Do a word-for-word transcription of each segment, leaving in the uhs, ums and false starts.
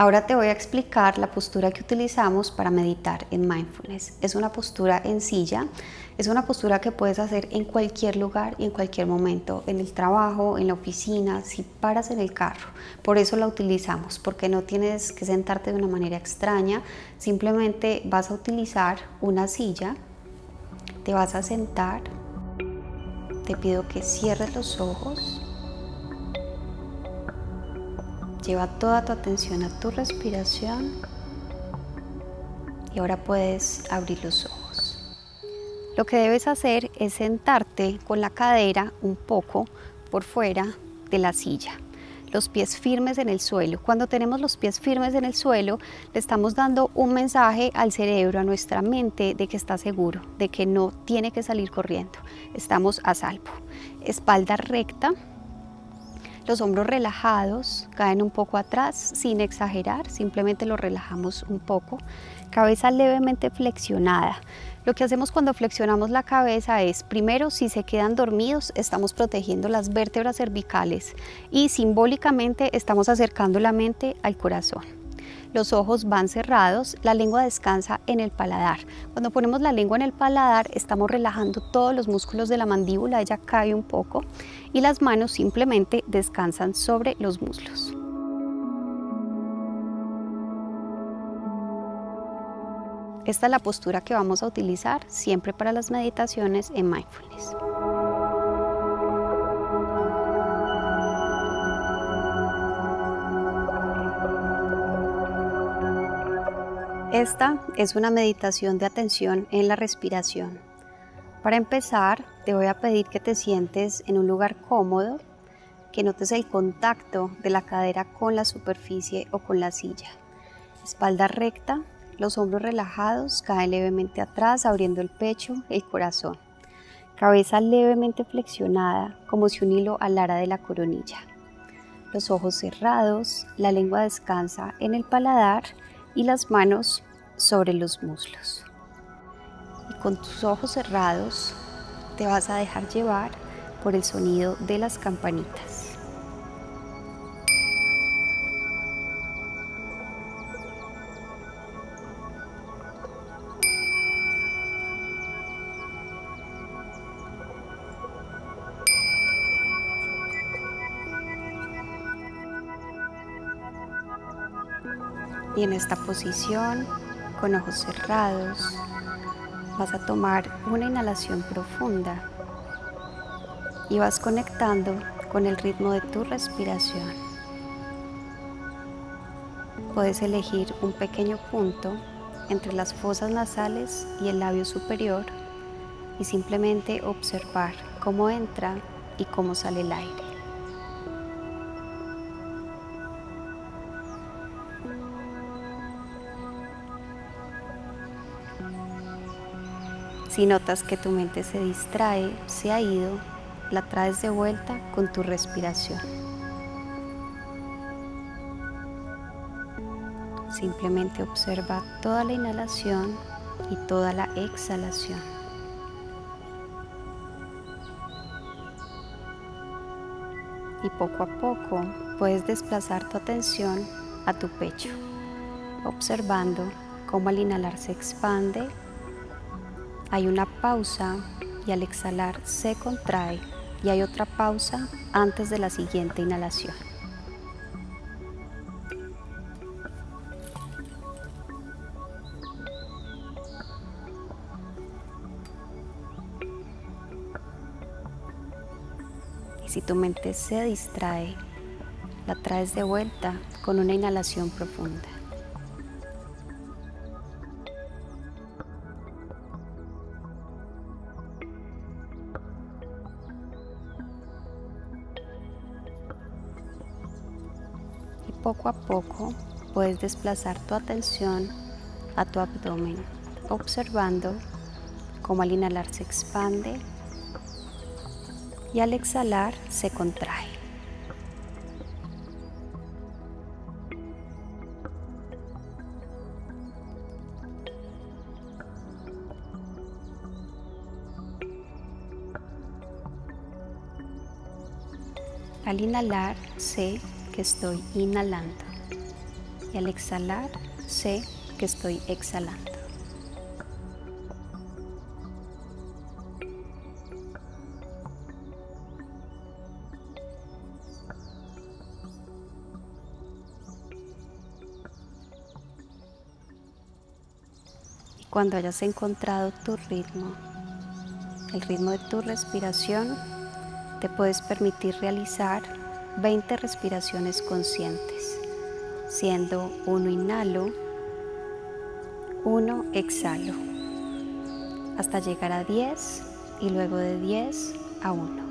Ahora te voy a explicar la postura que utilizamos para meditar en mindfulness. Es una postura en silla, es una postura que puedes hacer en cualquier lugar y en cualquier momento, en el trabajo, en la oficina, si paras en el carro. Por eso la utilizamos, porque no tienes que sentarte de una manera extraña, simplemente vas a utilizar una silla, te vas a sentar, te pido que cierres los ojos. Lleva toda tu atención a tu respiración y ahora puedes abrir los ojos. Lo que debes hacer es sentarte con la cadera un poco por fuera de la silla, los pies firmes en el suelo. Cuando tenemos los pies firmes en el suelo, le estamos dando un mensaje al cerebro, a nuestra mente, de que está seguro, de que no tiene que salir corriendo. Estamos a salvo. Espalda recta. Los hombros relajados, caen un poco atrás sin exagerar, simplemente los relajamos un poco. Cabeza levemente flexionada. Lo que hacemos cuando flexionamos la cabeza es, primero, si se quedan dormidos, estamos protegiendo las vértebras cervicales y simbólicamente estamos acercando la mente al corazón. Los ojos van cerrados, la lengua descansa en el paladar. Cuando ponemos la lengua en el paladar, estamos relajando todos los músculos de la mandíbula, ella cae un poco y las manos simplemente descansan sobre los muslos. Esta es la postura que vamos a utilizar siempre para las meditaciones en mindfulness. Esta es una meditación de atención en la respiración. Para empezar, te voy a pedir que te sientes en un lugar cómodo, que notes el contacto de la cadera con la superficie o con la silla. Espalda recta, los hombros relajados, caen levemente atrás, abriendo el pecho, el corazón. Cabeza levemente flexionada, como si un hilo alara de la coronilla. Los ojos cerrados, la lengua descansa en el paladar y las manos sobre los muslos. Y con tus ojos cerrados te vas a dejar llevar por el sonido de las campanitas. Y en esta posición, con ojos cerrados, vas a tomar una inhalación profunda y vas conectando con el ritmo de tu respiración. Puedes elegir un pequeño punto entre las fosas nasales y el labio superior y simplemente observar cómo entra y cómo sale el aire. Si notas que tu mente se distrae, se ha ido, la traes de vuelta con tu respiración. Simplemente observa toda la inhalación y toda la exhalación. Y poco a poco puedes desplazar tu atención a tu pecho, observando cómo al inhalar se expande. Hay una pausa y al exhalar se contrae y hay otra pausa antes de la siguiente inhalación. Y si tu mente se distrae, la traes de vuelta con una inhalación profunda. Poco a poco puedes desplazar tu atención a tu abdomen, observando cómo al inhalar se expande y al exhalar se contrae. Al inhalar sé que estoy inhalando. Y al exhalar, sé que estoy exhalando. Y cuando hayas encontrado tu ritmo, el ritmo de tu respiración, te puedes permitir realizar veinte respiraciones conscientes, siendo uno inhalo, uno exhalo, hasta llegar a diez y luego de diez a uno.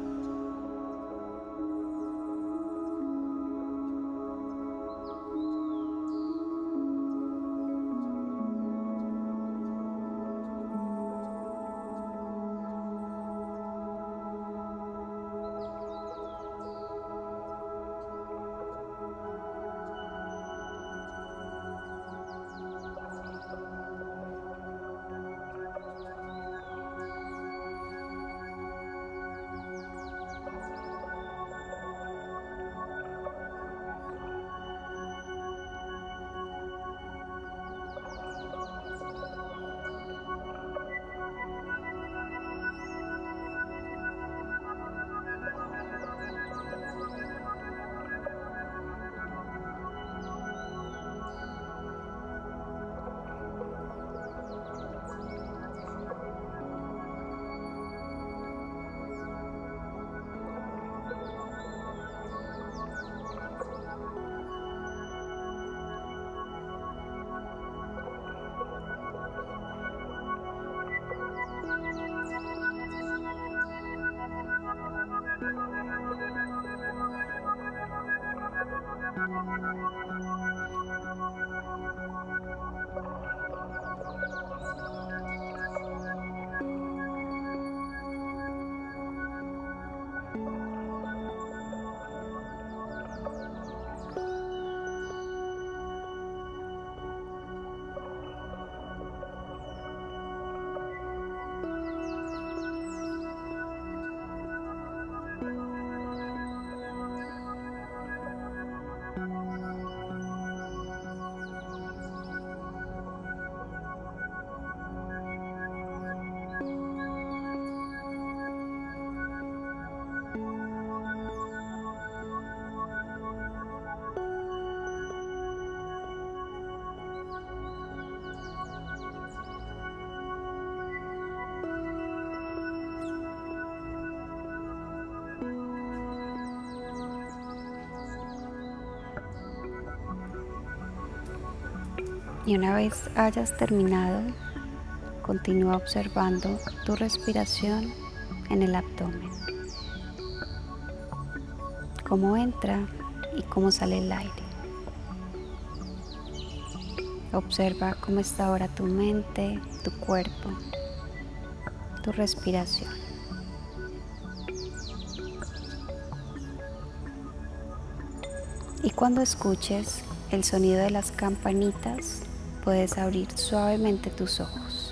Y una vez hayas terminado, continúa observando tu respiración en el abdomen, cómo entra y cómo sale el aire. Observa cómo está ahora tu mente, tu cuerpo, tu respiración. Y cuando escuches el sonido de las campanitas, puedes abrir suavemente tus ojos.